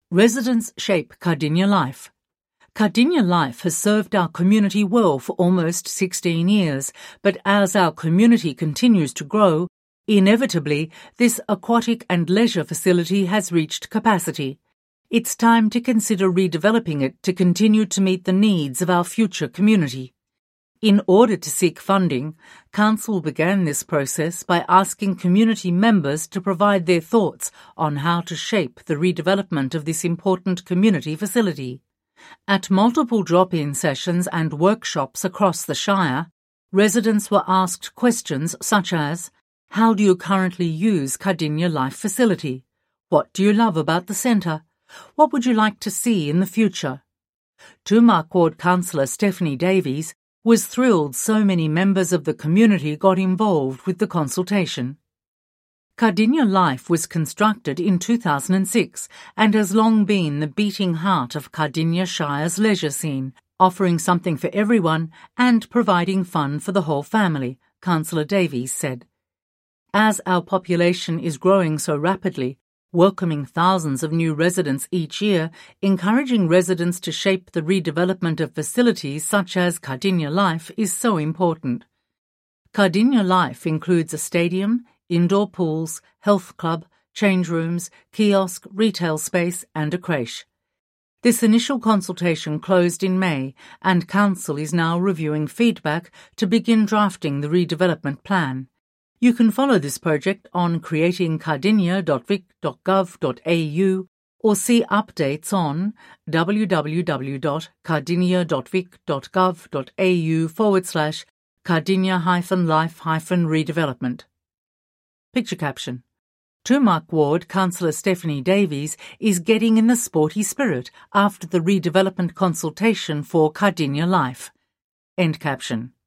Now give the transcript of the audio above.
Residents shape Cardinia Life. Cardinia Life has served our community well for almost 16 years, but as our community continues to grow, inevitably this aquatic and leisure facility has reached capacity. It's time to consider redeveloping it to continue to meet the needs of our future community. In order to seek funding, Council began this process by asking community members to provide their thoughts on how to shape the redevelopment of this important community facility. At multiple drop-in sessions and workshops across the Shire, residents were asked questions such as, how do you currently use Cardinia Life facility? What do you love about the centre? What would you like to see in the future? Tumark Ward Councillor Stephanie Davies was thrilled so many members of the community got involved with the consultation. Cardinia Life was constructed in 2006 and has long been the beating heart of Cardinia Shire's leisure scene, offering something for everyone and providing fun for the whole family, Councillor Davies said. As our population is growing so rapidly, welcoming thousands of new residents each year, encouraging residents to shape the redevelopment of facilities such as Cardinia Life is so important. Cardinia Life includes a stadium, indoor pools, health club, change rooms, kiosk, retail space and a creche. This initial consultation closed in May and Council is now reviewing feedback to begin drafting the redevelopment plan. You can follow this project on creatingcardinia.vic.gov.au or see updates on www.cardinia.vic.gov.au/Cardinia-Life-Redevelopment. Picture caption. Tumark Ward Councillor Stephanie Davies is getting in the sporty spirit after the redevelopment consultation for Cardinia Life. End caption.